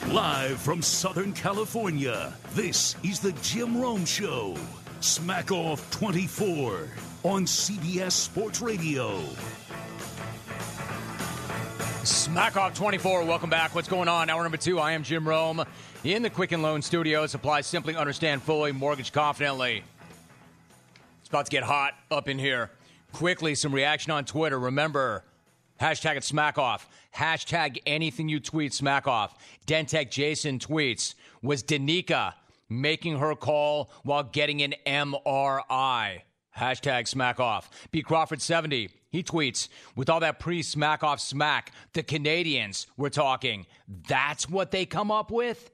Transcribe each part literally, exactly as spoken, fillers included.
Live from Southern California, this is the Jim Rome Show. Smack Off twenty-four on C B S Sports Radio. Smack Off twenty-four, welcome back. What's going on? Hour number two, I am Jim Rome in the Quicken Loan Studios. Apply simply, understand fully, mortgage confidently. It's about to get hot up in here. Quickly, some reaction on Twitter. Remember, hashtag it Smack Off. Hashtag anything you tweet Smack Off. Dentech Jason tweets, was Danica making her call while getting an M R I? Hashtag Smack Off. B. Crawford seventy, he tweets, with all that pre-Smack Off smack, the Canadians were talking. That's what they come up with?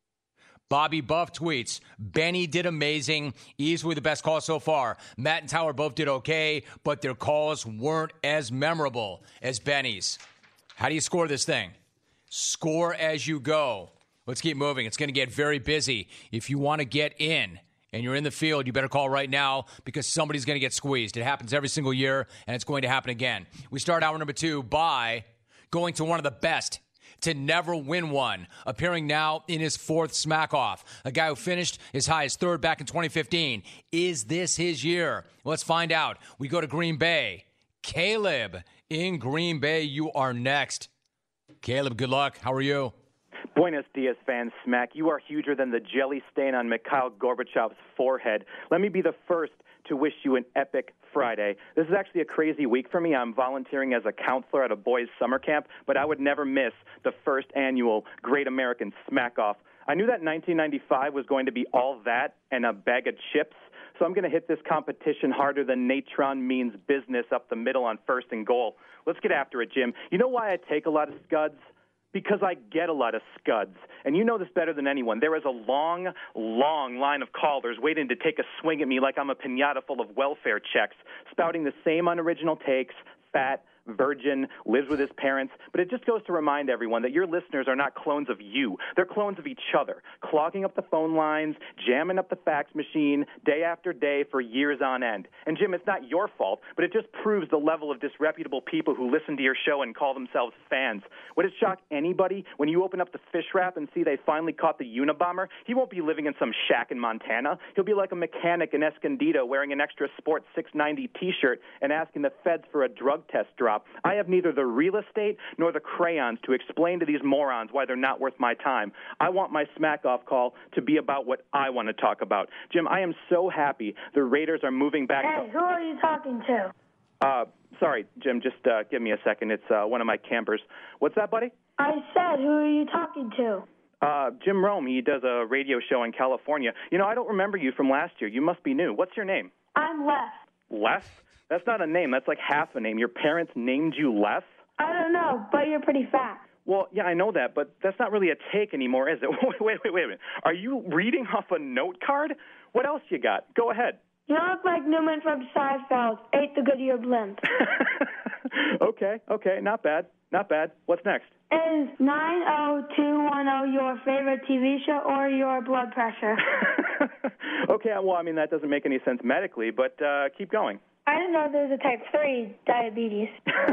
Bobby Buff tweets, Benny did amazing. Easily the best call so far. Matt and Tower both did okay, but their calls weren't as memorable as Benny's. How do you score this thing? Score as you go. Let's keep moving. It's going to get very busy. If you want to get in and you're in the field, you better call right now because somebody's going to get squeezed. It happens every single year, and it's going to happen again. We start hour number two by going to one of the best to never win one, appearing now in his fourth Smack Off. A guy who finished as high as third back in twenty fifteen. Is this his year? Let's find out. We go to Green Bay. Caleb in Green Bay, you are next. Caleb, good luck. How are you? Buenos dias, fans. Smack. You are huger than the jelly stain on Mikhail Gorbachev's forehead. Let me be the first to wish you an epic Friday. This is actually a crazy week for me. I'm volunteering as a counselor at a boys' summer camp, but I would never miss the first annual Great American Smack Off. I knew that nineteen ninety-five was going to be all that and a bag of chips, so I'm going to hit this competition harder than Natron means business up the middle on first and goal. Let's get after it, Jim. You know why I take a lot of scuds? Because I get a lot of scuds. And you know this better than anyone. There is a long, long line of callers waiting to take a swing at me like I'm a piñata full of welfare checks, spouting the same unoriginal takes, fat, virgin, lives with his parents. But it just goes to remind everyone that your listeners are not clones of you. They're clones of each other, clogging up the phone lines, jamming up the fax machine day after day for years on end. And, Jim, it's not your fault, but it just proves the level of disreputable people who listen to your show and call themselves fans. Would it shock anybody when you open up the fish wrap and see they finally caught the Unabomber? He won't be living in some shack in Montana. He'll be like a mechanic in Escondido wearing an extra Sport six ninety T-shirt and asking the feds for a drug test drop. I have neither the real estate nor the crayons to explain to these morons why they're not worth my time. I want my smack-off call to be about what I want to talk about. Jim, I am so happy the Raiders are moving back. Hey, to- who are you talking to? Uh, sorry, Jim, just uh, give me a second. It's uh, one of my campers. What's that, buddy? I said, who are you talking to? Uh, Jim Rome. He does a radio show in California. You know, I don't remember you from last year. You must be new. What's your name? I'm Les. Les? That's not a name. That's like half a name. Your parents named you Les? I don't know, but you're pretty fat. Well, yeah, I know that, but that's not really a take anymore, is it? Wait, wait, wait, wait a minute. Are you reading off a note card? What else you got? Go ahead. You look like Newman from Seinfeld. Ate the Goodyear blimp. okay, okay, not bad, not bad. What's next? Is nine oh two one oh your favorite T V show or your blood pressure? Okay, well, I mean, that doesn't make any sense medically, but uh, keep going. I didn't know there's a type three diabetes.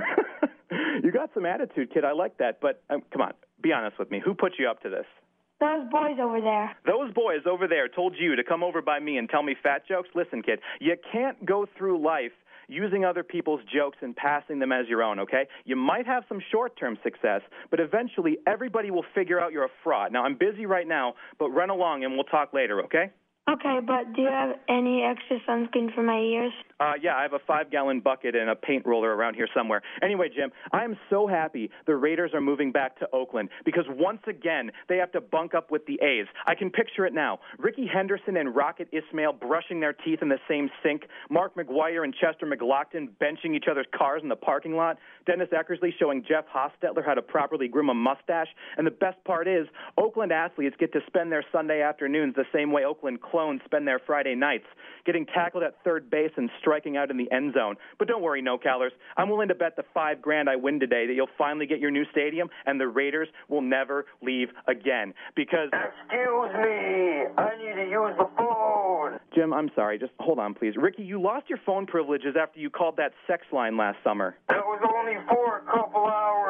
You got some attitude, kid. I like that, but um, come on, be honest with me. Who put you up to this? Those boys over there. Those boys over there told you to come over by me and tell me fat jokes? Listen, kid, you can't go through life using other people's jokes and passing them as your own, okay? You might have some short-term success, but eventually everybody will figure out you're a fraud. Now, I'm busy right now, but run along and we'll talk later, okay? Okay, but do you have any extra sunscreen for my ears? Uh, yeah, I have a five-gallon bucket and a paint roller around here somewhere. Anyway, Jim, I am so happy the Raiders are moving back to Oakland because once again they have to bunk up with the A's. I can picture it now. Ricky Henderson and Rocket Ismail brushing their teeth in the same sink, Mark McGuire and Chester McLaughlin benching each other's cars in the parking lot, Dennis Eckersley showing Jeff Hostetler how to properly groom a mustache, and the best part is Oakland athletes get to spend their Sunday afternoons the same way Oakland clones spend their Friday nights, getting tackled at third base and striking out in the end zone. But don't worry, no-callers. I'm willing to bet the five grand I win today that you'll finally get your new stadium and the Raiders will never leave again. Because... Excuse me. I need to use the phone. Jim, I'm sorry. Just hold on, please. Ricky, you lost your phone privileges after you called that sex line last summer. That was only for a couple hours.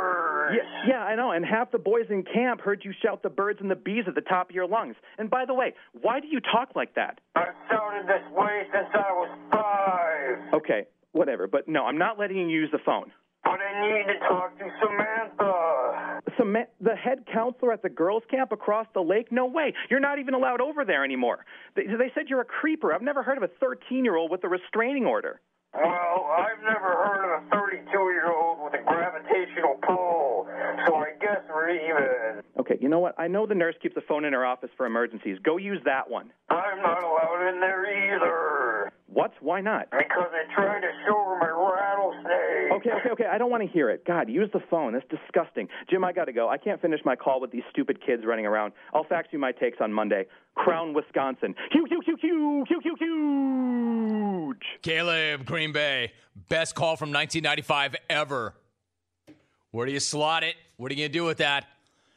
birds. Yeah, yeah, I know. And half the boys in camp heard you shout the birds and the bees at the top of your lungs. And by the way, why do you talk like that? I've sounded this way since I was five. Okay, whatever. But no, I'm not letting you use the phone. But I need to talk to Samantha. Sam- the head counselor at the girls' camp across the lake? No way. You're not even allowed over there anymore. They, they said you're a creeper. I've never heard of a thirteen-year-old with a restraining order. Well, I've never heard of a thirty-two-year-old with a gravitational pull, so I guess we're even. Okay, you know what? I know the nurse keeps a phone in her office for emergencies. Go use that one. I'm not allowed in there either. What? Why not? Because I tried to show her my rattlesnake. Okay, okay, okay. I don't want to hear it. God, use the phone. That's disgusting. Jim, I got to go. I can't finish my call with these stupid kids running around. I'll fax you my takes on Monday. Crown, Wisconsin. Huge, huge, huge, huge, huge, huge, huge. Caleb, Green Bay. Best call from nineteen ninety-five ever. Where do you slot it? What are you going to do with that?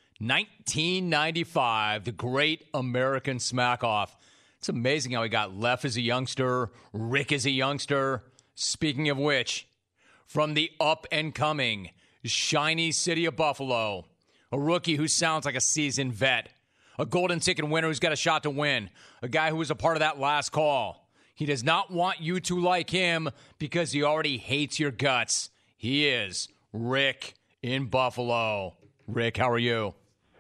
nineteen ninety-five, the great American smack-off. It's amazing how he got Left as a youngster, Rick as a youngster. Speaking of which, from the up-and-coming shiny city of Buffalo, a rookie who sounds like a seasoned vet, a golden ticket winner who's got a shot to win, a guy who was a part of that last call. He does not want you to like him because he already hates your guts. He is Rick in Buffalo. Rick, how are you?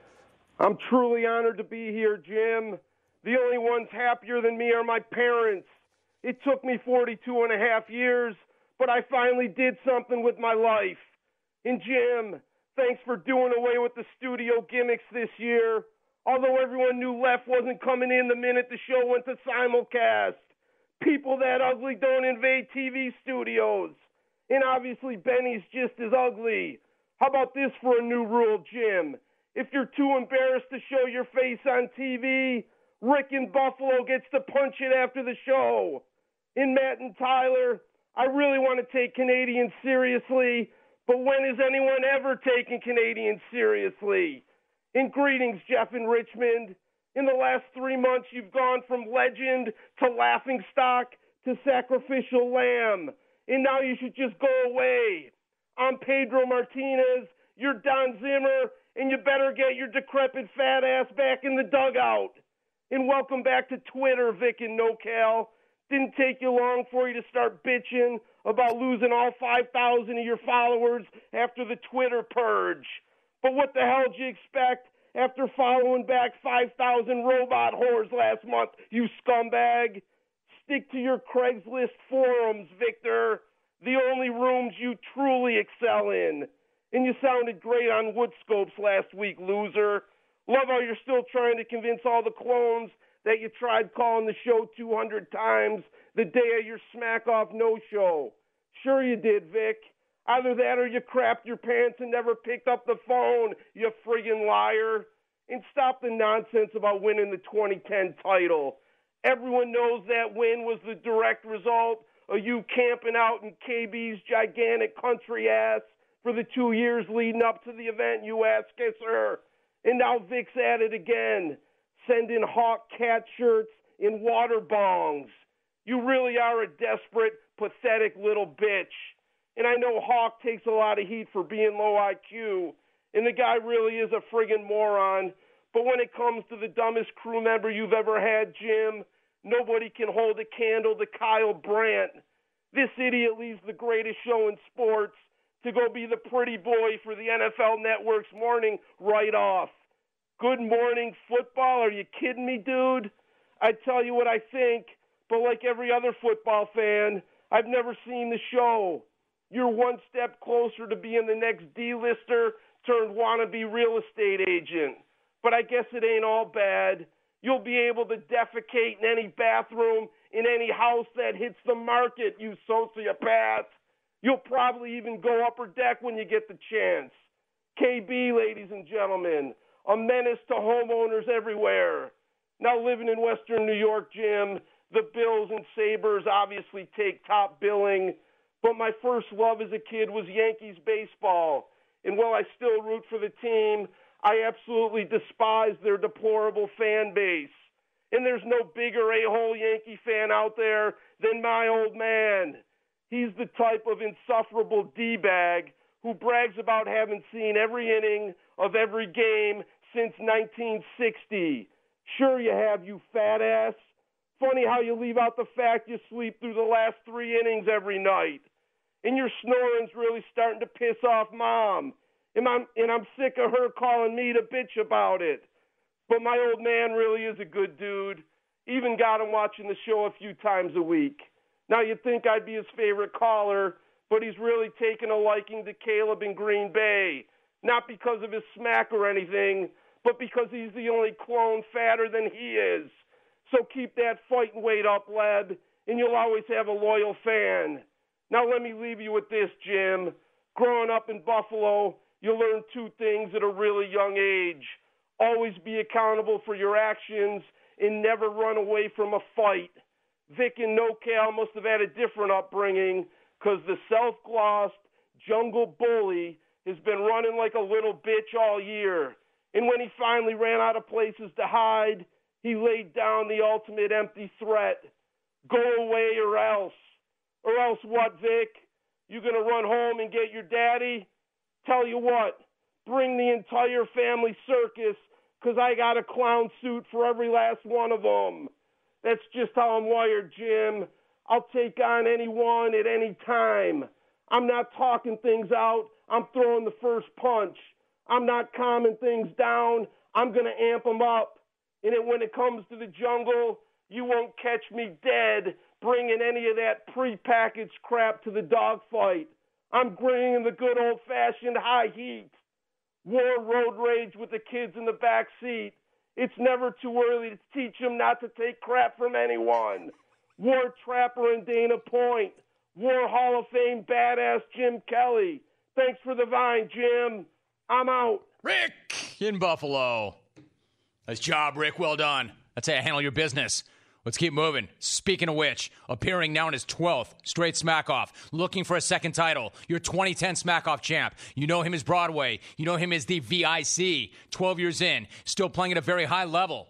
I'm truly honored to be here, Jim. The only ones happier than me are my parents. It took me forty-two and a half years, but I finally did something with my life. And Jim, thanks for doing away with the studio gimmicks this year. Although everyone knew Left wasn't coming in the minute the show went to simulcast. People that ugly don't invade T V studios. And obviously Benny's just as ugly. How about this for a new rule, Jim? If you're too embarrassed to show your face on T V, Rick in Buffalo gets to punch it after the show. In Matt and Tyler, I really want to take Canadians seriously, but when has anyone ever taken Canadians seriously? In greetings, Jeff in Richmond. In the last three months, you've gone from legend to laughingstock to sacrificial lamb. And now you should just go away. I'm Pedro Martinez, you're Don Zimmer, and you better get your decrepit fat ass back in the dugout. And welcome back to Twitter, Vic and NoCal. Didn't take you long for you to start bitching about losing all five thousand of your followers after the Twitter purge. But what the hell did you expect after following back five thousand robot whores last month, you scumbag? Stick to your Craigslist forums, Victor. The only rooms you truly excel in. And you sounded great on Woodscopes last week, loser. Love how you're still trying to convince all the clones that you tried calling the show two hundred times the day of your smack-off no-show. Sure you did, Vic. Either that or you crapped your pants and never picked up the phone, you friggin' liar. And stop the nonsense about winning the twenty ten title. Everyone knows that win was the direct result of you camping out in K B's gigantic country ass for the two years leading up to the event, you ass kisser. And now Vic's at it again, sending Hawk cat shirts in water bongs. You really are a desperate, pathetic little bitch. And I know Hawk takes a lot of heat for being low I Q, and the guy really is a friggin' moron. But when it comes to the dumbest crew member you've ever had, Jim, nobody can hold a candle to Kyle Brandt. This idiot leaves the greatest show in sports to go be the pretty boy for the N F L Network's morning write-off. Good morning, football. Are you kidding me, dude? I tell you what I think, but like every other football fan, I've never seen the show. You're one step closer to being the next D-lister turned wannabe real estate agent. But I guess it ain't all bad. You'll be able to defecate in any bathroom in any house that hits the market, you sociopath. You'll probably even go upper deck when you get the chance. K B, ladies and gentlemen, a menace to homeowners everywhere. Now living in Western New York, Jim, the Bills and Sabres obviously take top billing, but my first love as a kid was Yankees baseball. And while I still root for the team, I absolutely despise their deplorable fan base. And there's no bigger a-hole Yankee fan out there than my old man. He's the type of insufferable D-bag who brags about having seen every inning of every game since nineteen sixty. Sure you have, you fat ass. Funny how you leave out the fact you sleep through the last three innings every night. And your snoring's really starting to piss off Mom. And I'm, and I'm sick of her calling me to bitch about it. But my old man really is a good dude. Even got him watching the show a few times a week. Now you'd think I'd be his favorite caller, but he's really taken a liking to Caleb in Green Bay. Not because of his smack or anything, but because he's the only clone fatter than he is. So keep that fighting weight up, Leb, and you'll always have a loyal fan. Now let me leave you with this, Jim. Growing up in Buffalo, you'll learn two things at a really young age. Always be accountable for your actions and never run away from a fight. Vic in NoCal must have had a different upbringing because the self-glossed jungle bully has been running like a little bitch all year. And when he finally ran out of places to hide, he laid down the ultimate empty threat. Go away or else. Or else what, Vic? You gonna run home and get your daddy? Tell you what, bring the entire family circus, because I got a clown suit for every last one of them. That's just how I'm wired, Jim. I'll take on anyone at any time. I'm not talking things out. I'm throwing the first punch. I'm not calming things down. I'm going to amp them up. And it, when it comes to the jungle, you won't catch me dead bringing any of that prepackaged crap to the dogfight. I'm bringing the good old-fashioned high heat. War road rage with the kids in the back seat. It's never too early to teach them not to take crap from anyone. War Trapper and Dana Point. War Hall of Fame badass Jim Kelly. Thanks for the vine, Jim. I'm out. Rick in Buffalo. Nice job, Rick. Well done. That's how you handle your business. Let's keep moving. Speaking of which, appearing now in his twelfth straight Smack-Off, looking for a second title, your twenty ten Smack-Off champ. You know him as Broadway. You know him as the V I C. twelve years in, still playing at a very high level.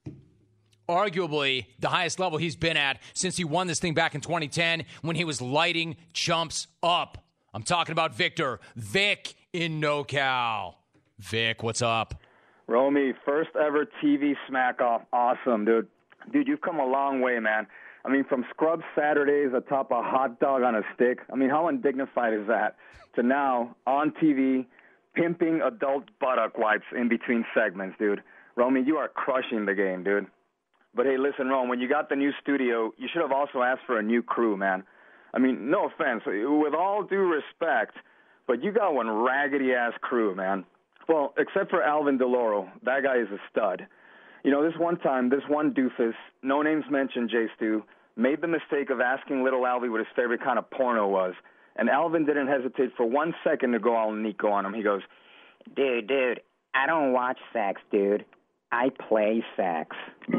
Arguably the highest level he's been at since he won this thing back in twenty ten when he was lighting chumps up. I'm talking about Victor. Vic in NoCal. Vic, what's up? Romy, first ever T V Smack-Off. Awesome, dude. Dude, you've come a long way, man. I mean, from Scrub Saturdays atop a hot dog on a stick, I mean, how undignified is that? To now, on T V, pimping adult buttock wipes in between segments, dude. Romy, you are crushing the game, dude. But hey, listen, Rome, when you got the new studio, you should have also asked for a new crew, man. I mean, no offense, with all due respect, but you got one raggedy-ass crew, man. Well, except for Alvin DeLauro. That guy is a stud. You know, this one time, this one doofus, no names mentioned, J. Stu, made the mistake of asking little Alvy what his favorite kind of porno was. And Alvin didn't hesitate for one second to go all Nico on him. He goes, dude, dude, I don't watch sex, dude. I play sex.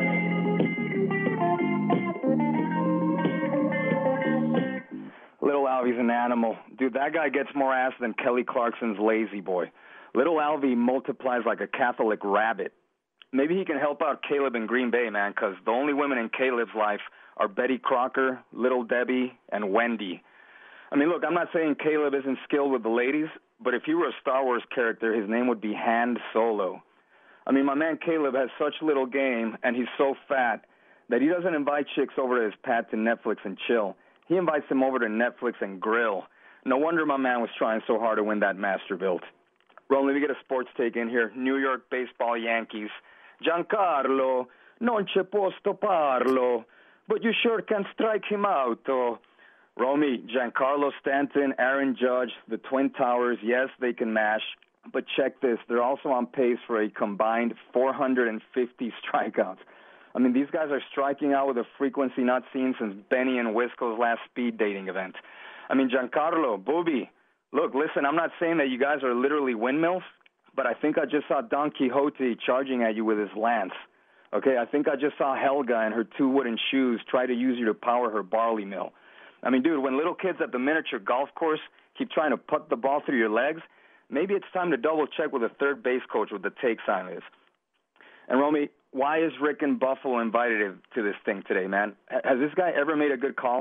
Little Alvy's an animal. Dude, that guy gets more ass than Kelly Clarkson's lazy boy. Little Alvy multiplies like a Catholic rabbit. Maybe he can help out Caleb in Green Bay, man, because the only women in Caleb's life are Betty Crocker, Little Debbie, and Wendy. I mean, look, I'm not saying Caleb isn't skilled with the ladies, but if he were a Star Wars character, his name would be Han Solo. I mean, my man Caleb has such little game, and he's so fat that he doesn't invite chicks over to his pad to Netflix and chill. He invites them over to Netflix and grill. No wonder my man was trying so hard to win that Masterbuilt. Ron, let me get a sports take in here. New York baseball Yankees. Giancarlo, non c'è posto parlo, but you sure can strike him out. Oh. Romy, Giancarlo Stanton, Aaron Judge, the Twin Towers, yes, they can mash, but check this. They're also on pace for a combined four hundred fifty strikeouts. I mean, these guys are striking out with a frequency not seen since Benny and Wisco's last speed dating event. I mean, Giancarlo, Booby, look, listen, I'm not saying that you guys are literally windmills, but I think I just saw Don Quixote charging at you with his lance. Okay, I think I just saw Helga and her two wooden shoes try to use you to power her barley mill. I mean, dude, when little kids at the miniature golf course keep trying to put the ball through your legs, maybe it's time to double-check with the third base coach what the take sign is. And, Romy, why is Rick in Buffalo invited to this thing today, man? Has this guy ever made a good call?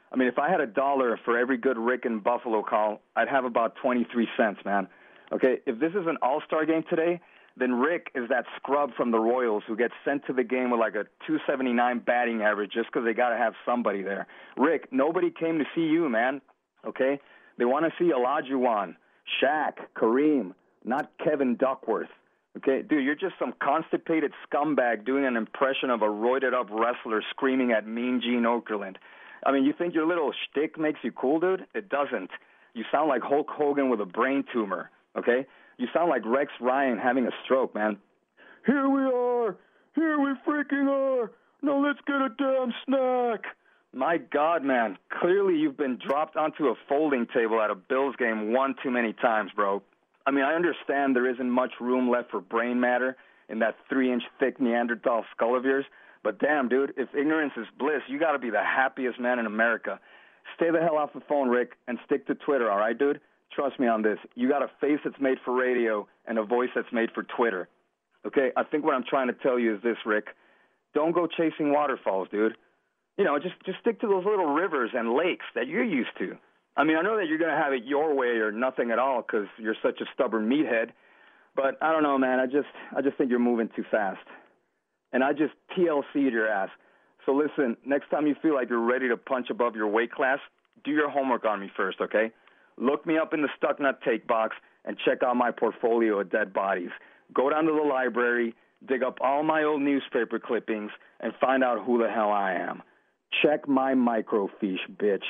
I mean, if I had a dollar for every good Rick in Buffalo call, I'd have about twenty-three cents, man. Okay, if this is an all-star game today, then Rick is that scrub from the Royals who gets sent to the game with like a two seventy-nine batting average just because they got to have somebody there. Rick, nobody came to see you, man. Okay, they want to see Olajuwon, Shaq, Kareem, not Kevin Duckworth. Okay, dude, you're just some constipated scumbag doing an impression of a roided-up wrestler screaming at Mean Gene Okerlund. I mean, you think your little shtick makes you cool, dude? It doesn't. You sound like Hulk Hogan with a brain tumor, okay? You sound like Rex Ryan having a stroke, man. Here we are. Here we freaking are. Now let's get a damn snack. My God, man. Clearly you've been dropped onto a folding table at a Bills game one too many times, bro. I mean, I understand there isn't much room left for brain matter in that three-inch thick Neanderthal skull of yours, but damn, dude, if ignorance is bliss, you got to be the happiest man in America. Stay the hell off the phone, Rick, and stick to Twitter, all right, dude? Trust me on this. You got a face that's made for radio and a voice that's made for Twitter. Okay, I think what I'm trying to tell you is this, Rick. Don't go chasing waterfalls, dude. You know, just, just stick to those little rivers and lakes that you're used to. I mean, I know that you're going to have it your way or nothing at all because you're such a stubborn meathead, but I don't know, man. I just I just think you're moving too fast. And I just T L C'd your ass. So listen, next time you feel like you're ready to punch above your weight class, do your homework on me first, okay? Look me up in the Stuck Nut Take box and check out my portfolio of dead bodies. Go down to the library, dig up all my old newspaper clippings, and find out who the hell I am. Check my microfiche, bitch.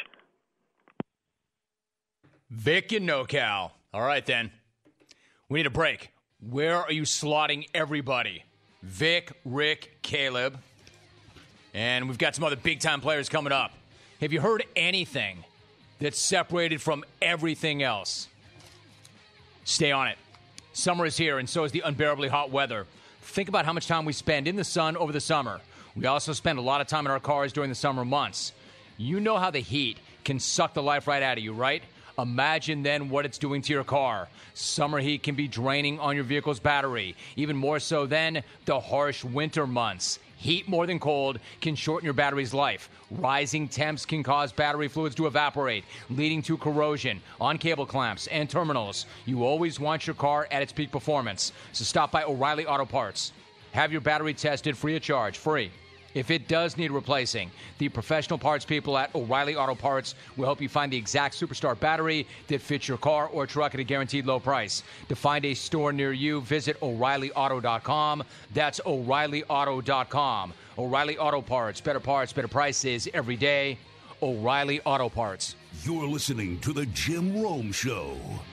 Vic and NoCal. All right, then. We need a break. Where are you slotting everybody? Vic, Rick, Caleb. And we've got some other big-time players coming up. Have you heard anything that's separated from everything else? Stay on it. Summer is here, and so is the unbearably hot weather. Think about how much time we spend in the sun over the summer. We also spend a lot of time in our cars during the summer months. You know how the heat can suck the life right out of you, right? Imagine then what it's doing to your car. Summer heat can be draining on your vehicle's battery. Even more so than the harsh winter months. Heat more than cold can shorten your battery's life. Rising temps can cause battery fluids to evaporate, leading to corrosion on cable clamps and terminals. You always want your car at its peak performance. So stop by O'Reilly Auto Parts. Have your battery tested free of charge, free. If it does need replacing, the professional parts people at O'Reilly Auto Parts will help you find the exact superstar battery that fits your car or truck at a guaranteed low price. To find a store near you, visit O'Reilly Auto dot com. That's O'Reilly Auto dot com. O'Reilly Auto Parts. Better parts, better prices every day. O'Reilly Auto Parts. You're listening to The Jim Rome Show.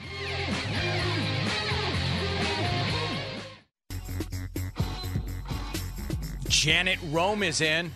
Janet Rome is in.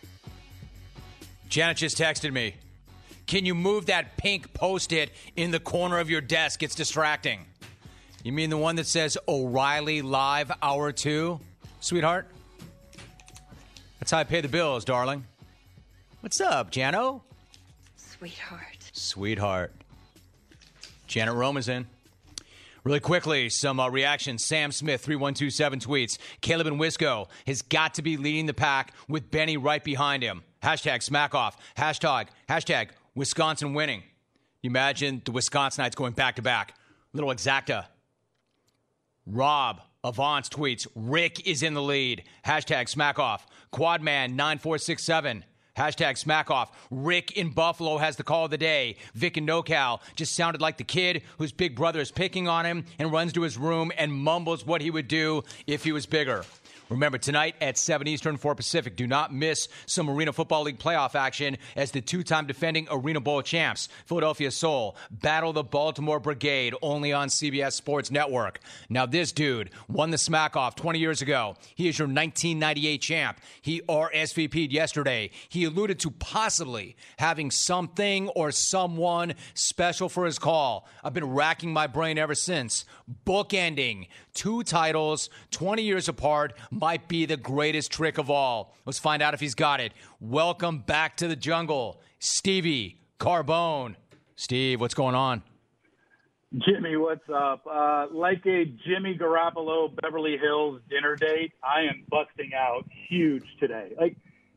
Janet just texted me. Can you move that pink Post-it in the corner of your desk? It's distracting. You mean the one that says O'Reilly Live Hour two? Sweetheart? That's how I pay the bills, darling. What's up, Jano? Sweetheart. Sweetheart. Janet Rome is in. Really quickly, some uh, reactions. Sam Smith, three one two seven tweets. Caleb and Wisco has got to be leading the pack with Benny right behind him. Hashtag smack off. Hashtag, hashtag Wisconsin winning. You imagine the Wisconsinites going back to back. Little exacta. Rob Avance tweets. Rick is in the lead. Hashtag smack off. Quadman nine four six seven. Hashtag smack off. Rick in Buffalo has the call of the day. Vic in NoCal just sounded like the kid whose big brother is picking on him and runs to his room and mumbles what he would do if he was bigger. Remember, tonight at seven Eastern, four Pacific, do not miss some Arena Football League playoff action as the two-time defending Arena Bowl champs, Philadelphia Soul, battle the Baltimore Brigade, only on C B S Sports Network. Now, this dude won the smack-off twenty years ago. He is your nineteen ninety-eight champ. He R S V P'd yesterday. He alluded to possibly having something or someone special for his call. I've been racking my brain ever since. Bookending two titles, twenty years apart, might be the greatest trick of all. Let's find out if he's got it. Welcome back to the jungle, Stevie Carbone. Steve, what's going on? Jimmy, what's up? Uh, like a Jimmy Garoppolo Beverly Hills dinner date, I am busting out huge today. Like,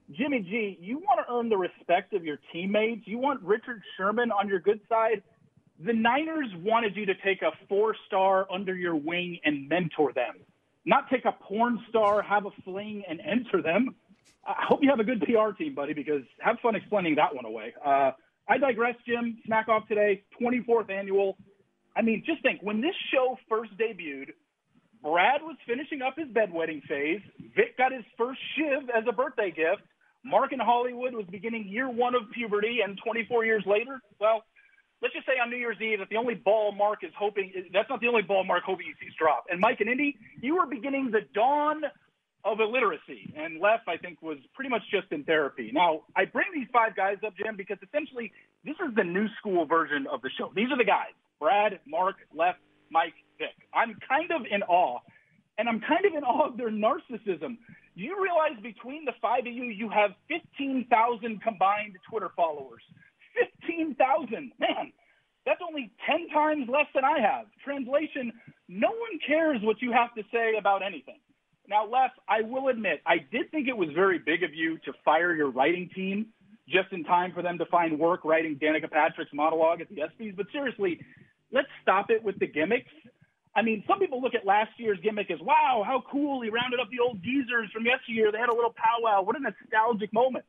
Jimmy G, you want to earn the respect of your teammates. You want Richard Sherman on your good side. The Niners wanted you to take a four-star under your wing and mentor them, not take a porn star, have a fling, and enter them. I hope you have a good P R team, buddy, because have fun explaining that one away. Uh, I digress, Jim. Smack Off today, twenty-fourth annual. I mean, just think, when this show first debuted, Brad was finishing up his bedwetting phase. Vic got his first shiv as a birthday gift. Mark in Hollywood was beginning year one of puberty, and twenty-four years later, well, let's just say on New Year's Eve that the only ball Mark is hoping – that's not the only ball Mark hoping he sees drop. And Mike and Indy, you were beginning the dawn of illiteracy. And Les, I think, was pretty much just in therapy. Now, I bring these five guys up, Jim, because essentially this is the new school version of the show. These are the guys, Brad, Mark, Les, Mike, Vic. I'm kind of in awe, and I'm kind of in awe of their narcissism. Do you realize between the five of you, you have fifteen thousand combined Twitter followers? fifteen thousand. Man, that's only ten times less than I have. Translation, no one cares what you have to say about anything. Now, Les, I will admit, I did think it was very big of you to fire your writing team just in time for them to find work writing Danica Patrick's monologue at the ESPYs. But seriously, let's stop it with the gimmicks. I mean, some people look at last year's gimmick as, wow, how cool. He rounded up the old geezers from yesteryear. They had a little powwow. What a nostalgic moment.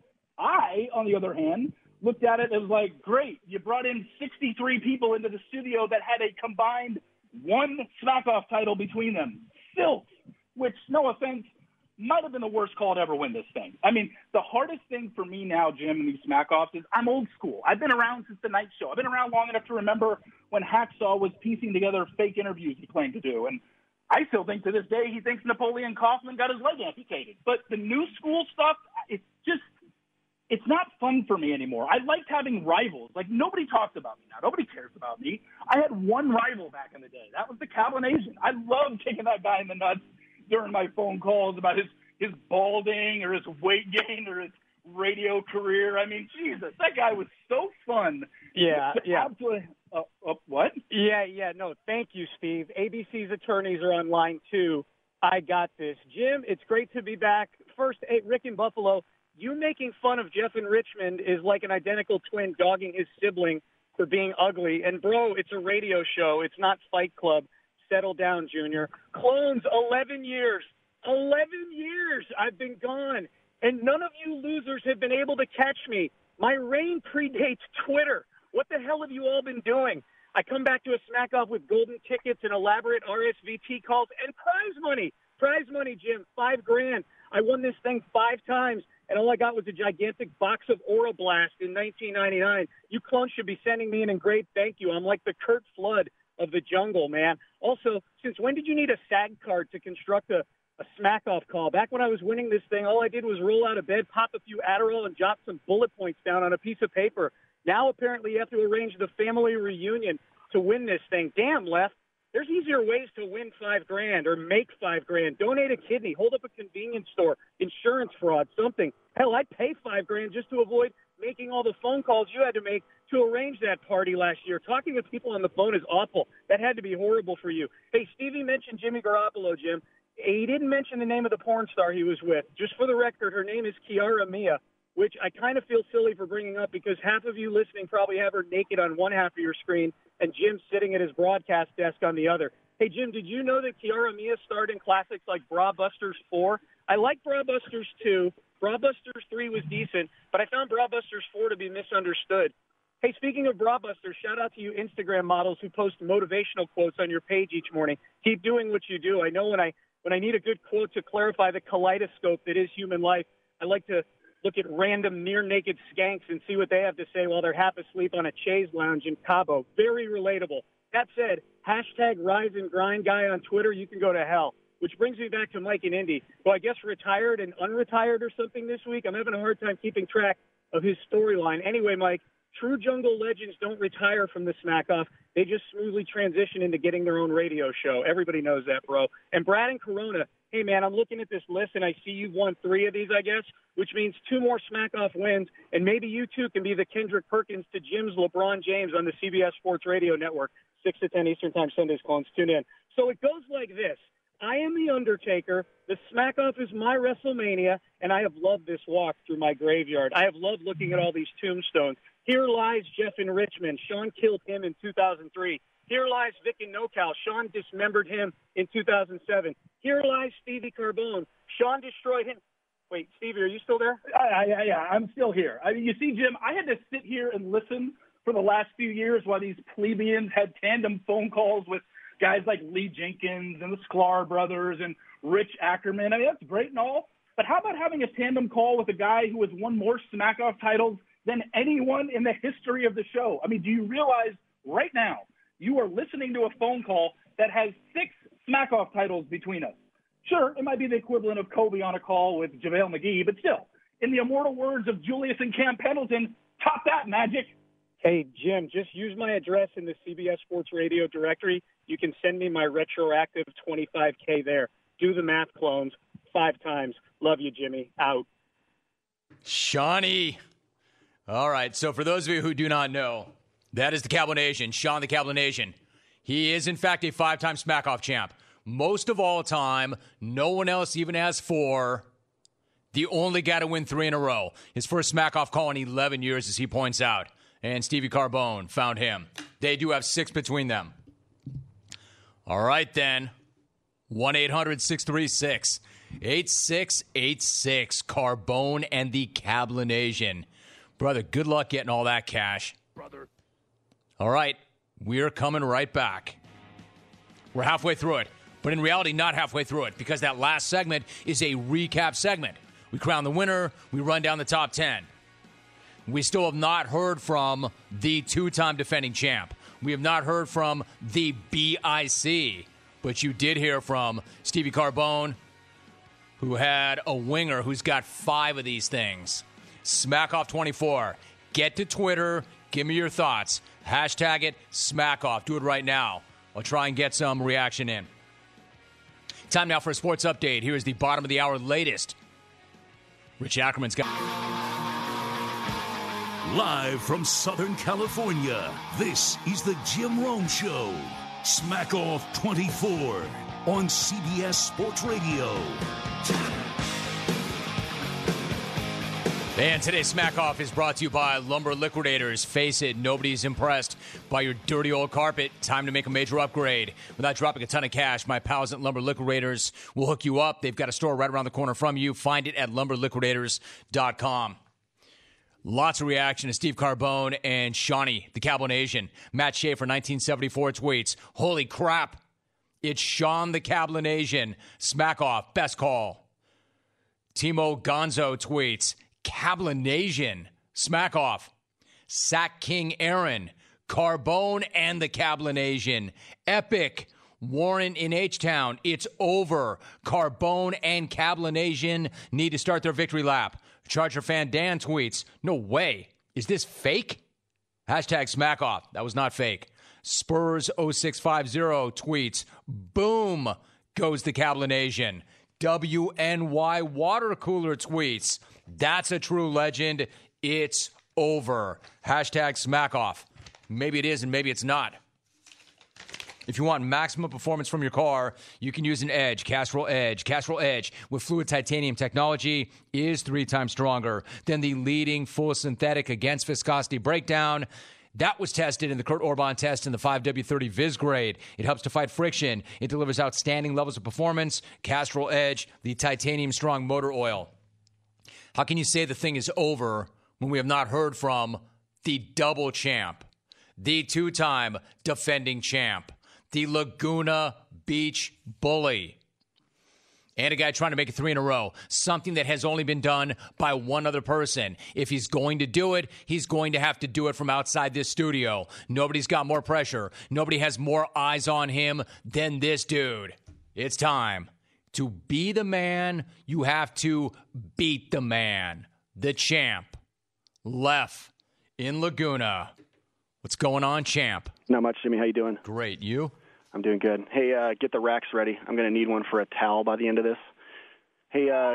I, on the other hand, looked at it as like, great, you brought in sixty-three people into the studio that had a combined one Smack-Off title between them. Filth, which, no offense, might have been the worst call to ever win this thing. I mean, the hardest thing for me now, Jim, in these Smack-Offs is I'm old school. I've been around since the night show. I've been around long enough to remember when Hacksaw was piecing together fake interviews he claimed to do. And I still think to this day he thinks Napoleon Kaufman got his leg amputated. But the new school stuff, it's just, it's not fun for me anymore. I liked having rivals. Like, nobody talks about me now. Nobody cares about me. I had one rival back in the day. That was the Cablinasian. I loved kicking that guy in the nuts during my phone calls about his, his balding or his weight gain or his radio career. I mean, Jesus, that guy was so fun. Yeah, yeah. Absolutely. Uh, uh, what? Yeah, yeah, no, thank you, Steve. A B C's attorneys are on line two. I got this. Jim, it's great to be back. First, hey, Rick in Buffalo, you making fun of Jeff in Richmond is like an identical twin dogging his sibling for being ugly. And, bro, it's a radio show. It's not Fight Club. Settle down, Junior. Clones, eleven years. eleven years I've been gone. And none of you losers have been able to catch me. My reign predates Twitter. What the hell have you all been doing? I come back to a Smack Off with golden tickets and elaborate R S V P calls and prize money. Prize money, Jim, five grand. I won this thing five times, and all I got was a gigantic box of Oroblast in nineteen ninety-nine. You clones should be sending me an engraved thank you. I'm like the Kurt Flood of the jungle, man. Also, since when did you need a SAG card to construct a, a Smack-Off call? Back when I was winning this thing, all I did was roll out of bed, pop a few Adderall, and jot some bullet points down on a piece of paper. Now, apparently, you have to arrange the family reunion to win this thing. Damn, Left. There's easier ways to win five grand or make five grand. Donate a kidney. Hold up a convenience store. Insurance fraud. Something. Hell, I'd pay five grand just to avoid making all the phone calls you had to make to arrange that party last year. Talking to people on the phone is awful. That had to be horrible for you. Hey, Stevie mentioned Jimmy Garoppolo, Jim. He didn't mention the name of the porn star he was with. Just for the record, her name is Kiara Mia, which I kind of feel silly for bringing up because half of you listening probably have her naked on one half of your screen and Jim sitting at his broadcast desk on the other. Hey, Jim, did you know that Kiara Mia starred in classics like Bra Busters four? I like Bra Busters two. Bra Busters three was decent, but I found Bra Busters four to be misunderstood. Hey, speaking of Bra Busters, shout out to you Instagram models who post motivational quotes on your page each morning. Keep doing what you do. I know when I when I need a good quote to clarify the kaleidoscope that is human life, I like to look at random near-naked skanks and see what they have to say while they're half asleep on a chaise lounge in Cabo. Very relatable. That said, hashtag Rise and Grind guy on Twitter, you can go to hell. Which brings me back to Mike and Indy, who I guess retired and unretired or something this week. I'm having a hard time keeping track of his storyline. Anyway, Mike, true jungle legends don't retire from the Smack-Off. They just smoothly transition into getting their own radio show. Everybody knows that, bro. And Brad and Corona, hey, man, I'm looking at this list, and I see you've won three of these, I guess, which means two more Smack-Off wins, and maybe you, too, can be the Kendrick Perkins to Jim's LeBron James on the C B S Sports Radio Network, six to ten Eastern Time, Sundays, clones. Tune in. So it goes like this. I am The Undertaker. The Smack Off is my WrestleMania, and I have loved this walk through my graveyard. I have loved looking at all these tombstones. Here lies Jeff in Richmond. Sean killed him in two thousand three. Here lies Vic in NoCal. Sean dismembered him in two thousand seven. Here lies Stevie Carbone. Sean destroyed him. Wait, Stevie, are you still there? Yeah, yeah, yeah, I'm still here. I mean, you see, Jim, I had to sit here and listen for the last few years while these plebeians had tandem phone calls with guys like Lee Jenkins and the Sklar brothers and Rich Ackerman. I mean, that's great and all, but how about having a tandem call with a guy who has won more Smack-Off titles than anyone in the history of the show? I mean, do you realize right now you are listening to a phone call that has six Smack-Off titles between us? Sure, it might be the equivalent of Kobe on a call with JaVale McGee, but still, in the immortal words of Julius and Cam Pendleton, top that, Magic. Hey, Jim, just use my address in the C B S Sports Radio directory. You can send me my retroactive twenty-five K there. Do the math, clones, five times. Love you, Jimmy. Out. Shawnee. All right, so for those of you who do not know, that is the Cowboy Nation, Sean the Cowboy Nation. He is, in fact, a five-time Smack-Off champ. Most of all time, no one else even has four. The only guy to win three in a row. His first Smack-Off call in eleven years, as he points out. And Stevie Carbone found him. They do have six between them. All right, then. one eight hundred six three six eight six eight six. Carbone and the Cablinasian. Brother, good luck getting all that cash. Brother. All right, we're coming right back. We're halfway through it. But in reality, not halfway through it, because that last segment is a recap segment. We crown the winner. We run down the top ten. We still have not heard from the two-time defending champ. We have not heard from the B I C. But you did hear from Stevie Carbone, who had a winger who's got five of these things. Smackoff twenty-four. Get to Twitter. Give me your thoughts. Hashtag it, Smackoff. Do it right now. I'll try and get some reaction in. Time now for a sports update. Here is the bottom of the hour latest. Rich Ackerman's got... Live from Southern California, this is the Jim Rome Show. Smack Off twenty-four on C B S Sports Radio. And today's Smack Off is brought to you by Lumber Liquidators. Face it, nobody's impressed by your dirty old carpet. Time to make a major upgrade. Without dropping a ton of cash, my pals at Lumber Liquidators will hook you up. They've got a store right around the corner from you. Find it at lumber liquidators dot com. Lots of reaction to Steve Carbone and Shawnee, the Cowboy Nation. Matt Schaefer, nineteen seventy-four, tweets, holy crap, it's Sean the Cowboy Nation. Smack Off, best call. Timo Gonzo tweets, Cablinasian, Smack Off. Sack King Aaron, Carbone and the Cablinasian. Epic, Warren in H-Town, it's over. Carbone and Cablinasian need to start their victory lap. Charger fan Dan tweets, no way. Is this fake? Hashtag Smack Off. That was not fake. Spurs oh six five oh tweets, boom goes the Cablinasian. W N Y Water Cooler tweets, that's a true legend. It's over. Hashtag Smack Off. Maybe it is and maybe it's not. If you want maximum performance from your car, you can use an Edge, Castrol Edge. Castrol Edge with fluid titanium technology is three times stronger than the leading full synthetic against viscosity breakdown. That was tested in the Kurt Orban test in the five W thirty Viz grade. It helps to fight friction. It delivers outstanding levels of performance. Castrol Edge, the titanium strong motor oil. How can you say the thing is over when we have not heard from the double champ, the two-time defending champ, the Laguna Beach Bully, and a guy trying to make it three in a row, something that has only been done by one other person. If he's going to do it, he's going to have to do it from outside this studio. Nobody's got more pressure. Nobody has more eyes on him than this dude. It's time. To be the man, you have to beat the man. The champ, Lef in Laguna. What's going on, champ? Not much, Jimmy. How you doing? Great. You? I'm doing good. Hey, uh, get the racks ready. I'm going to need one for a towel by the end of this. Hey, uh,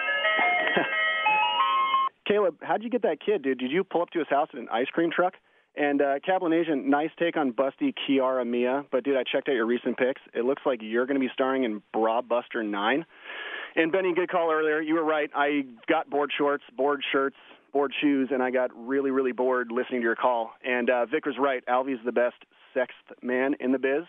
Caleb, how'd you get that kid, dude? Did you pull up to his house in an ice cream truck? And uh, Kaplan Asian, nice take on busty Kiara Mia. But, dude, I checked out your recent picks. It looks like you're going to be starring in Bra Buster nine. And, Benny, good call earlier. You were right. I got board shorts, board shirts, board shoes, and I got really, really bored listening to your call. And uh, Vic was right. Alvy's the best sexth man in the biz.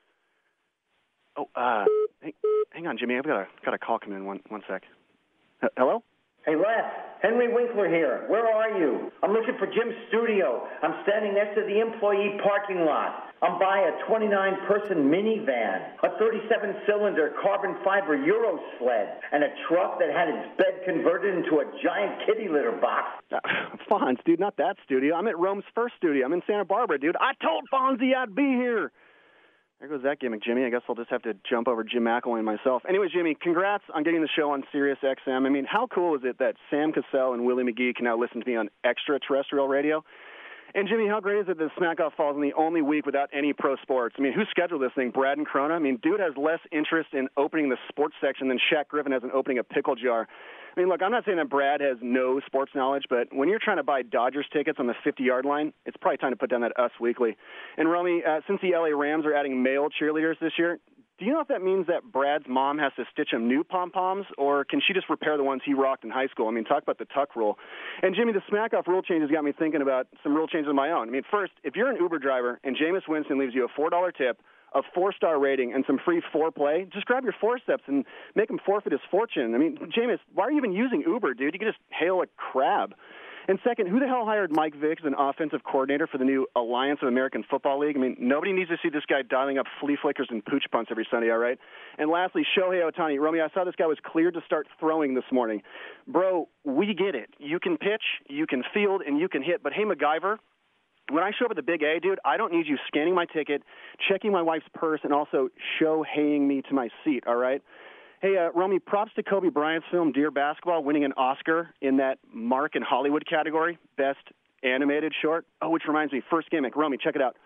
Oh, uh, hang, hang on, Jimmy. I've got a, got a call coming in. One, one sec. H- hello? Hey, Les, Henry Winkler here. Where are you? I'm looking for Jim's studio. I'm standing next to the employee parking lot. I'm by a twenty-nine person minivan, a thirty-seven cylinder carbon fiber Euro sled, and a truck that had its bed converted into a giant kitty litter box. Uh, Fonz, dude, not that studio. I'm at Rome's first studio. I'm in Santa Barbara, dude. I told Fonzie I'd be here. There goes that gimmick, Jimmy. I guess I'll just have to jump over Jim McElwain myself. Anyway, Jimmy, congrats on getting the show on Sirius X M. I mean, how cool is it that Sam Cassell and Willie McGee can now listen to me on extraterrestrial radio? And, Jimmy, how great is it that Smack Off falls in the only week without any pro sports? I mean, who scheduled this thing, Brad and Corona? I mean, dude has less interest in opening the sports section than Shaq Griffin has in opening a pickle jar. I mean, look, I'm not saying that Brad has no sports knowledge, but when you're trying to buy Dodgers tickets on the fifty-yard line, it's probably time to put down that Us Weekly. And, Romy, uh, since the L A Rams are adding male cheerleaders this year, do you know if that means that Brad's mom has to stitch him new pom-poms, or can she just repair the ones he rocked in high school? I mean, talk about the tuck rule. And, Jimmy, the Smack-Off rule changes got me thinking about some rule changes of my own. I mean, first, if you're an Uber driver and Jameis Winston leaves you a four dollar tip, a four-star rating, and some free foreplay, just grab your forceps and make him forfeit his fortune. I mean, Jameis, why are you even using Uber, dude? You can just hail a crab. And second, who the hell hired Mike Vick as an offensive coordinator for the new Alliance of American Football League? I mean, nobody needs to see this guy dialing up flea flickers and pooch punts every Sunday, all right? And lastly, Shohei Ohtani. Romy, I saw this guy was cleared to start throwing this morning. Bro, we get it. You can pitch, you can field, and you can hit. But, hey, MacGyver, when I show up at the Big A, dude, I don't need you scanning my ticket, checking my wife's purse, and also Shoheiing me to my seat, all right? Hey, uh, Romy, props to Kobe Bryant's film Dear Basketball winning an Oscar in that Mark and Hollywood category, Best Animated Short. Oh, which reminds me, first gimmick. Romy, check it out.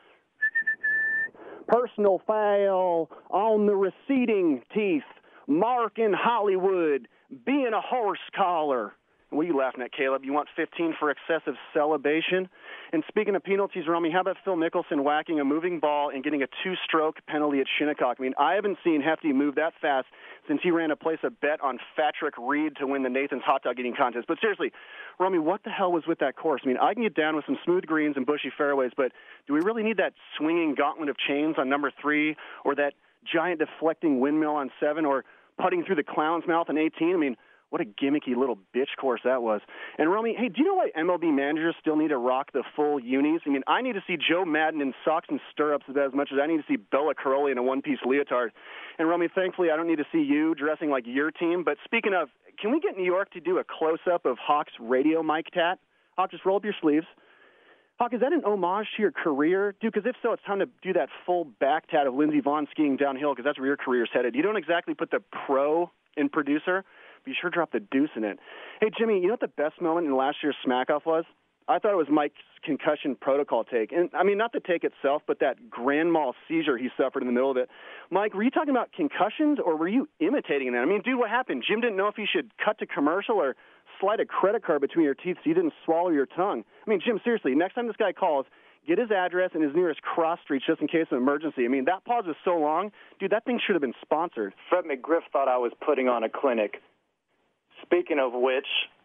Personal foul on the receding teeth. Mark in Hollywood being a horse collar. What are you laughing at, Caleb? You want fifteen for excessive celebration? And speaking of penalties, Romy, how about Phil Mickelson whacking a moving ball and getting a two-stroke penalty at Shinnecock? I mean, I haven't seen Hefty move that fast since he ran to place a bet on Patrick Reed to win the Nathan's hot dog eating contest. But seriously, Romy, what the hell was with that course? I mean, I can get down with some smooth greens and bushy fairways, but do we really need that swinging gauntlet of chains on number three, or that giant deflecting windmill on seven, or putting through the clown's mouth on eighteen? I mean, what a gimmicky little bitch course that was. And, Romy, hey, do you know why M L B managers still need to rock the full unis? I mean, I need to see Joe Madden in socks and stirrups about as much as I need to see Bella Caroli in a one-piece leotard. And, Romy, thankfully, I don't need to see you dressing like your team. But speaking of, can we get New York to do a close-up of Hawk's radio mic tat? Hawk, just roll up your sleeves. Hawk, is that an homage to your career? Dude, because if so, it's time to do that full back tat of Lindsey Vonn skiing downhill, because that's where your career's headed. You don't exactly put the pro in producer, but you sure dropped the deuce in it. Hey, Jimmy, you know what the best moment in last year's Smack-Off was? I thought it was Mike's concussion protocol take. And, I mean, not the take itself, but that grand mal seizure he suffered in the middle of it. Mike, were you talking about concussions, or were you imitating that? I mean, dude, what happened? Jim didn't know if he should cut to commercial or slide a credit card between your teeth so you didn't swallow your tongue. I mean, Jim, seriously, next time this guy calls, get his address and his nearest cross streets just in case of an emergency. I mean, that pause is so long. Dude, that thing should have been sponsored. Fred McGriff thought I was putting on a clinic. Speaking of which,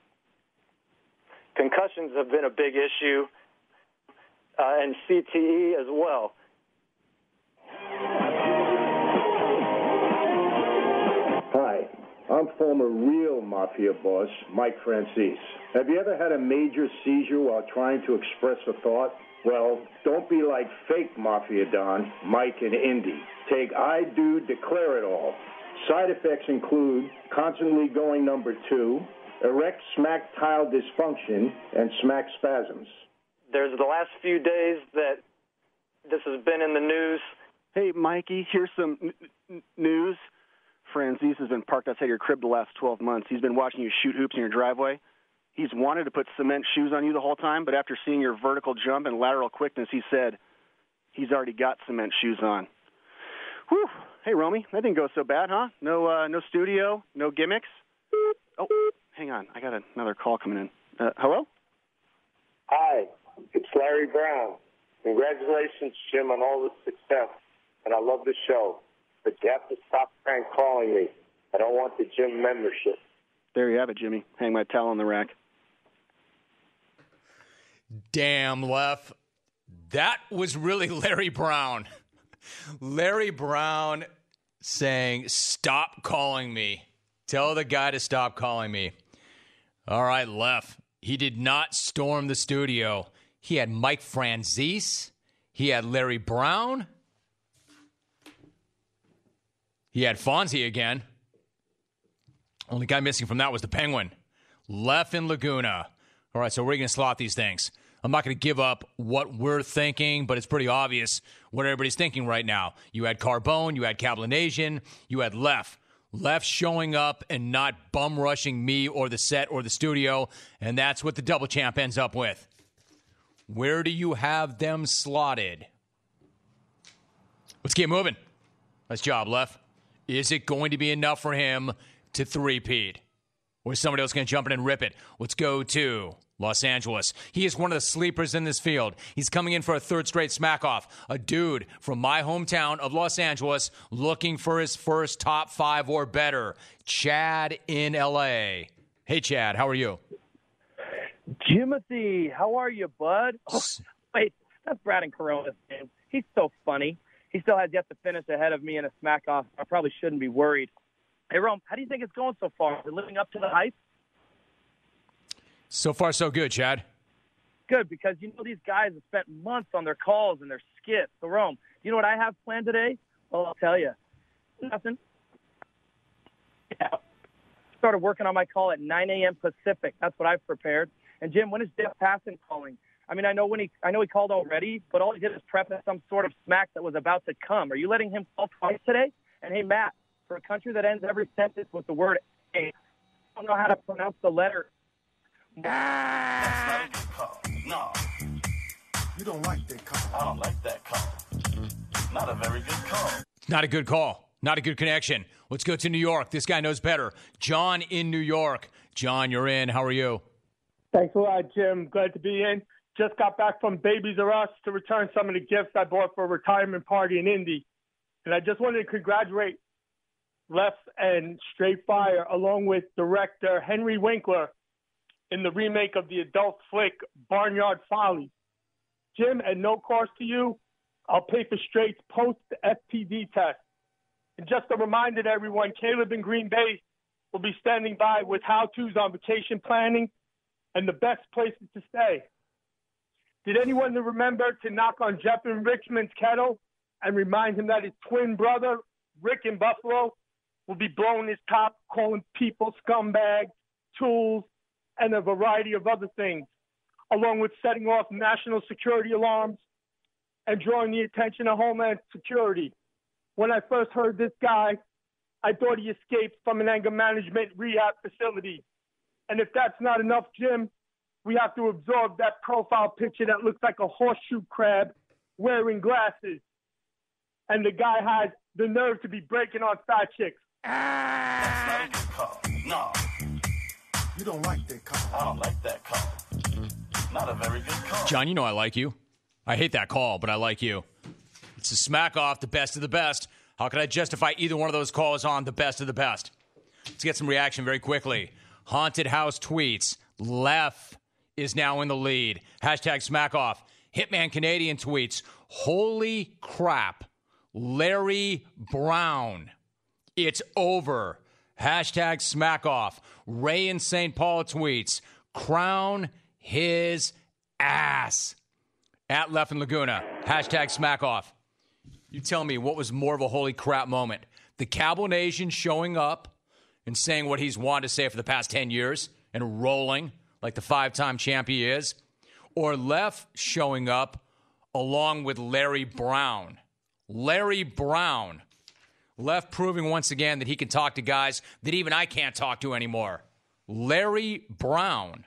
concussions have been a big issue, uh, and C T E as well. Hi, I'm former real Mafia boss, Mike Francis. Have you ever had a major seizure while trying to express a thought? Well, don't be like fake Mafia Don, Mike and Indy. Take I Do, Declare It All. Side effects include constantly going number two, erect smack tile dysfunction, and smack spasms. There's the last few days that this has been in the news. Hey, Mikey, here's some n- n- news. Francis has been parked outside your crib the last twelve months. He's been watching you shoot hoops in your driveway. He's wanted to put cement shoes on you the whole time, but after seeing your vertical jump and lateral quickness, he said he's already got cement shoes on. Whew. Hey, Romy, that didn't go so bad, huh? No uh, no studio, no gimmicks? Oh, hang on. I got another call coming in. Uh, hello? Hi, it's Larry Brown. Congratulations, Jim, on all the success. And I love the show. But you have to stop prank calling me. I don't want the gym membership. There you have it, Jimmy. Hang my towel on the rack. Damn, Lef. That was really Larry Brown. Larry Brown saying, stop calling me. Tell the guy to stop calling me. All right, Lef. He did not storm the studio. He had Mike Franzese. He had Larry Brown. He had Fonzie again. Only guy missing from that was the Penguin. Lef and Laguna. All right, so we're going to slot these things. I'm not going to give up what we're thinking, but it's pretty obvious what everybody's thinking right now. You had Carbone, you had Cablinasian, you had Lef. Lef showing up and not bum rushing me or the set or the studio, and that's what the double champ ends up with. Where do you have them slotted? Let's get moving. Nice job, Lef. Is it going to be enough for him to three-peat? Or is somebody else going to jump in and rip it? Let's go to Los Angeles. He is one of the sleepers in this field. He's coming in for a third straight smack-off. A dude from my hometown of Los Angeles looking for his first top five or better. Chad in L A. Hey, Chad, how are you? Jimothy, how are you, bud? Oh, wait, that's Brad and Corona's name. He's so funny. He still has yet to finish ahead of me in a smack-off. I probably shouldn't be worried. Hey, Rome, how do you think it's going so far? We're living up to the hype? So far, so good, Chad. Good, because you know these guys have spent months on their calls and their skits. So, Rome, you know what I have planned today? Well, I'll tell you. Nothing. Yeah. Started working on my call at nine a.m. Pacific. That's what I've prepared. And, Jim, when is Jeff Passan calling? I mean, I know when he, I know he called already, but all he did is preface some sort of smack that was about to come. Are you letting him call twice today? And, hey, Matt, for a country that ends every sentence with the word A, I don't know how to pronounce the letter. That's not a good call. No. You don't like that call. I don't like that call. Not a very good call. Not a good call. Not a good connection. Let's go to New York. This guy knows better. John in New York. John, you're in. How are you? Thanks a lot, Jim. Glad to be in. Just got back from Babies R Us to return some of the gifts I bought for a retirement party in Indy. And I just wanted to congratulate Lef and Straight Fire, along with director Henry Winkler, in the remake of the adult flick Barnyard Follies. Jim, at no cost to you, I'll pay for Straight's post-F P V test. And just a reminder to everyone, Caleb in Green Bay will be standing by with how-tos on vacation planning and the best places to stay. Did anyone remember to knock on Jeff in Richmond's kettle and remind him that his twin brother, Rick in Buffalo, will be blowing his top, calling people scumbags, tools, and a variety of other things, along with setting off national security alarms and drawing the attention of Homeland Security. When I first heard this guy, I thought he escaped from an anger management rehab facility. And if that's not enough, Jim, we have to absorb that profile picture that looks like a horseshoe crab wearing glasses. And the guy has the nerve to be breaking on fat chicks. That's not a good call. No. You don't like that call. I don't like that call. Not a very good call. John, you know I like you. I hate that call, but I like you. It's a smack off, the best of the best. How can I justify either one of those calls on the best of the best? Let's get some reaction very quickly. Haunted House tweets. Lef is now in the lead. Hashtag smack off. Hitman Canadian tweets. Holy crap. Larry Brown. It's over. Hashtag smack off. Ray in Saint Paul tweets. Crown his ass. At Lef and Laguna. Hashtag smack off. You tell me what was more of a holy crap moment. The Cablinasian showing up and saying what he's wanted to say for the past ten years and rolling like the five-time champ he is. Or Lef showing up along with Larry Brown. Larry Brown. Lef proving once again that he can talk to guys that even I can't talk to anymore. Larry Brown.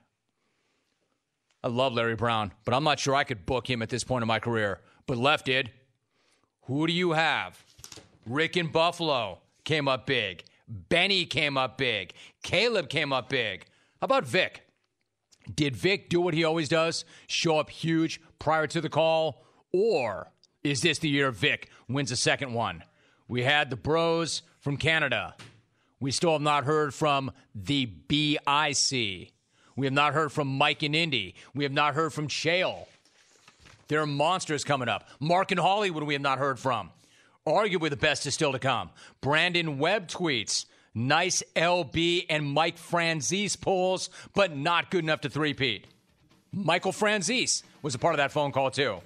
I love Larry Brown, but I'm not sure I could book him at this point in my career. But Lef did. Who do you have? Rick in Buffalo came up big. Benny came up big. Caleb came up big. How about Vic? Did Vic do what he always does? Show up huge prior to the call? Or is this the year Vic wins a second one? We had the bros from Canada. We still have not heard from the B I C. We have not heard from Mike and Indy. We have not heard from Chael. There are monsters coming up. Mark and Hollywood we have not heard from. Arguably the best is still to come. Brandon Webb tweets, nice L B and Mike Franzese polls, but not good enough to three-peat. Michael Franzese was a part of that phone call, too.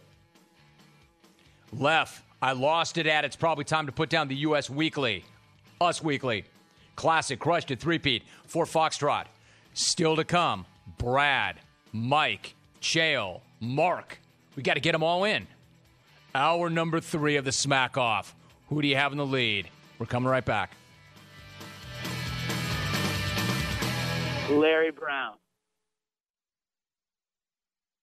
Lef, I lost it at. It's probably time to put down the U S Weekly. Us Weekly. Classic crushed it three-peat for Foxtrot. Still to come, Brad, Mike, Chael, Mark. We got to get them all in. Hour number three of the Smack Off. Who do you have in the lead? We're coming right back. Larry Brown.